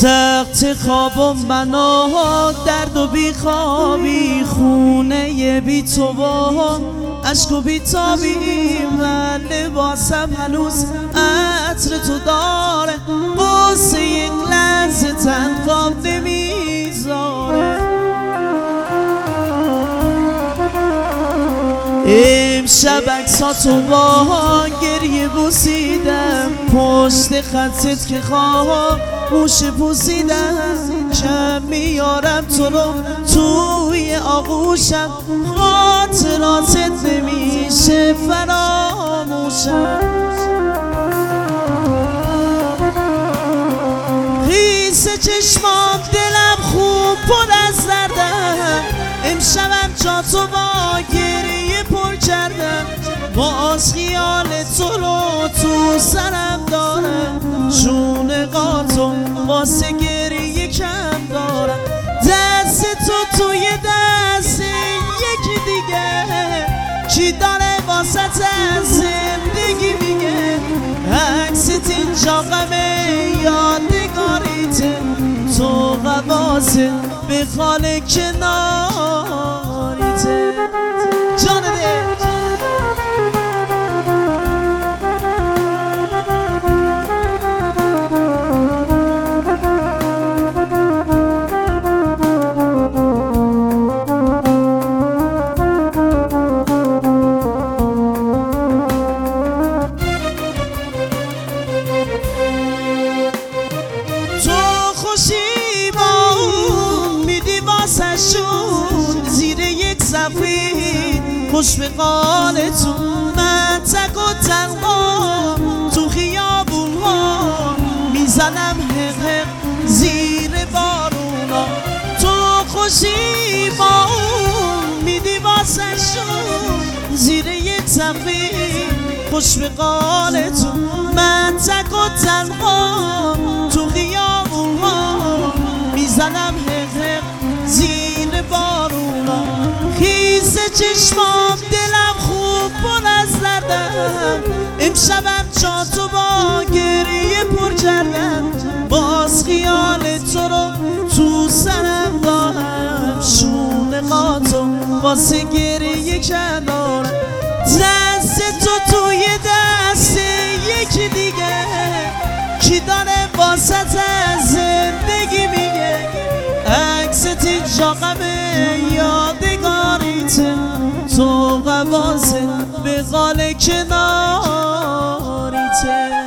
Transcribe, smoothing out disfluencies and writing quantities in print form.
سخت خواب و منو درد و بیخوابی، خونه بی تو و عشق و بی تابی، من لباسم هنوز عطر تو داره، قصه یک لحظه تن خواب نمیذاره. امشب عکساتو با گریه بوسیدم، پشت خطت که خواه موشه پوسیدم، کم میارم تو رو توی آغوشم، خاطراتت نمیشه فراموشم. خیس چشمام دلم خوب پر از دردم، امشبم جا تو با گریه پر کردم، باز خیال تو رو تو سرم دارم، جون قاتو واسه گریه کم دارم، دست تو توی دست یکی دیگه، کی داره واسه زندگی میگه، عکست اینجا غمه یادگاریته، تو قواسه به خاله کناریته. جان ده زیر یک سفید خوش به قالتون، من تک و تنها تو خیابون ها میزنم حق حق زیر بارونا، تو خوشی با اون میدی واسه شون، زیر یک سفید خوش به قالتون، من تک و تنها تو خیابون ها میزنم حق حق زیر بارونا. خیس چشمام دلم خوب پر از دردم، امشبم جا تو با گریه پر کردم، باز خیال تو رو تو سرم دارم، شونه قاتو واسه گریه کنارم، دست تو توی دست یکی دیگه، کی داره واسه زندگی میگه، عکست اینجا غمه یادگاریته، تو قواسه به قال کناریته.